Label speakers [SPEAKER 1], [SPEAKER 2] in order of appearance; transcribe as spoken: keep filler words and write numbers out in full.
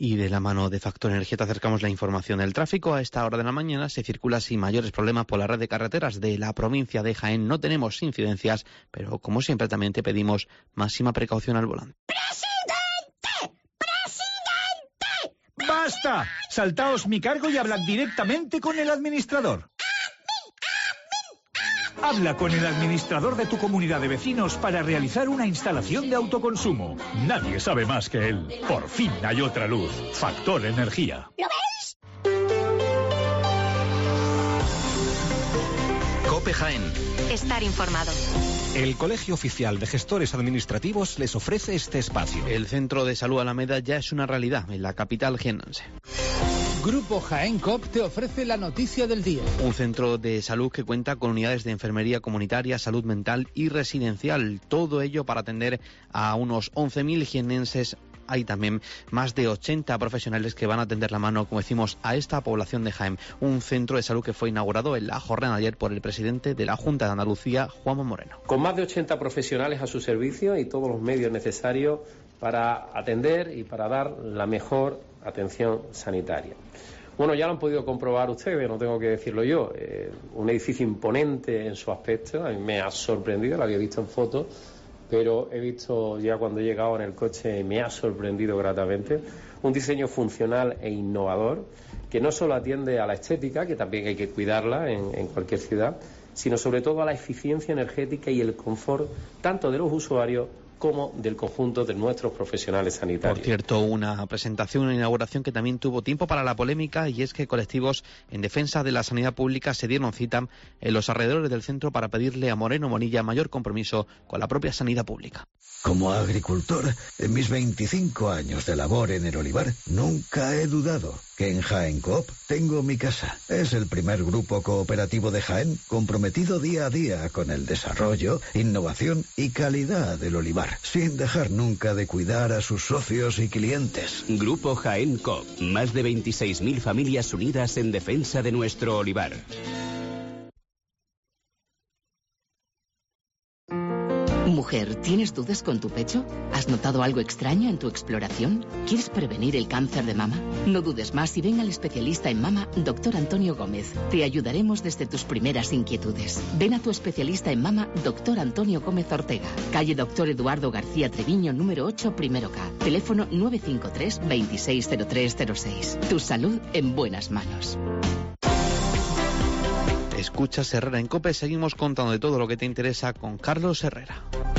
[SPEAKER 1] Y de la mano de Factor Energía te acercamos la información del tráfico. A esta hora de la mañana se circula sin mayores problemas por la red de carreteras de la provincia de Jaén. No tenemos incidencias, pero como siempre también te pedimos máxima precaución al volante.
[SPEAKER 2] ¡Presidente! ¡Presidente!
[SPEAKER 3] ¡Basta! Saltaos mi cargo y hablad directamente con el administrador. Habla con el administrador de tu comunidad de vecinos para realizar una instalación de autoconsumo. Nadie sabe más que él. Por fin hay otra luz. Factor Energía.
[SPEAKER 2] ¿Lo veis?
[SPEAKER 4] COPE Jaén.
[SPEAKER 5] Estar informado.
[SPEAKER 4] El Colegio Oficial de Gestores Administrativos les ofrece este espacio.
[SPEAKER 1] El Centro de Salud Alameda ya es una realidad en la capital jiennense.
[SPEAKER 6] Grupo Jaén Coop te ofrece la noticia del día.
[SPEAKER 1] Un centro de salud que cuenta con unidades de enfermería comunitaria, salud mental y residencial. Todo ello para atender a unos once mil jiennenses. Hay también más de ochenta profesionales que van a tender la mano, como decimos, a esta población de Jaén. Un centro de salud que fue inaugurado en la jornada de ayer por el presidente de la Junta de Andalucía, Juanma Moreno.
[SPEAKER 7] Con más de ochenta profesionales a su servicio y todos los medios necesarios para atender y para dar la mejor atención sanitaria. Bueno, ya lo han podido comprobar ustedes, no tengo que decirlo yo. Eh, un edificio imponente en su aspecto, a mí me ha sorprendido, lo había visto en fotos, pero he visto ya cuando he llegado en el coche, me ha sorprendido gratamente. Un diseño funcional e innovador que no solo atiende a la estética, que también hay que cuidarla en, en cualquier ciudad, sino sobre todo a la eficiencia energética y el confort tanto de los usuarios como del conjunto de nuestros profesionales sanitarios.
[SPEAKER 1] Por cierto, una presentación, una inauguración que también tuvo tiempo para la polémica, y es que colectivos en defensa de la sanidad pública se dieron cita en los alrededores del centro para pedirle a Moreno Bonilla mayor compromiso con la propia sanidad pública.
[SPEAKER 8] Como agricultor, en mis veinticinco años de labor en el olivar, nunca he dudado que en Jaén Coop tengo mi casa. Es el primer grupo cooperativo de Jaén comprometido día a día con el desarrollo, innovación y calidad del olivar, sin dejar nunca de cuidar a sus socios y clientes.
[SPEAKER 9] Grupo Jaén Coop, más de veintiséis mil familias unidas en defensa de nuestro olivar.
[SPEAKER 10] Mujer, ¿tienes dudas con tu pecho? ¿Has notado algo extraño en tu exploración? ¿Quieres prevenir el cáncer de mama? No dudes más y ven al especialista en mama, doctor Antonio Gómez. Te ayudaremos desde tus primeras inquietudes. Ven a tu especialista en mama, doctor Antonio Gómez Ortega. Calle Doctor Eduardo García Treviño, número ocho, primero K. Teléfono nueve cinco tres, veintiséis cero tres cero seis. Tu salud en buenas manos.
[SPEAKER 1] Escuchas Herrera en COPE, seguimos contando de todo lo que te interesa con Carlos Herrera.